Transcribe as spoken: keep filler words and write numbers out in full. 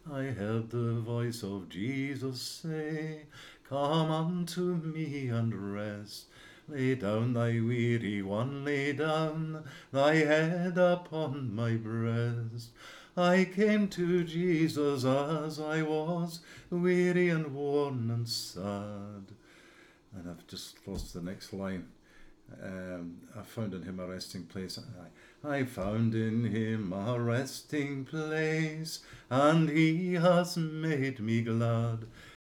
I heard the voice of Jesus say, Come unto me and rest. Lay down thy weary one, lay down thy head upon my breast. I came to Jesus as I was, weary and worn and sad. And I've just lost the next line. Um, I found in him a resting place. I, I found in him a resting place, and he has made me glad.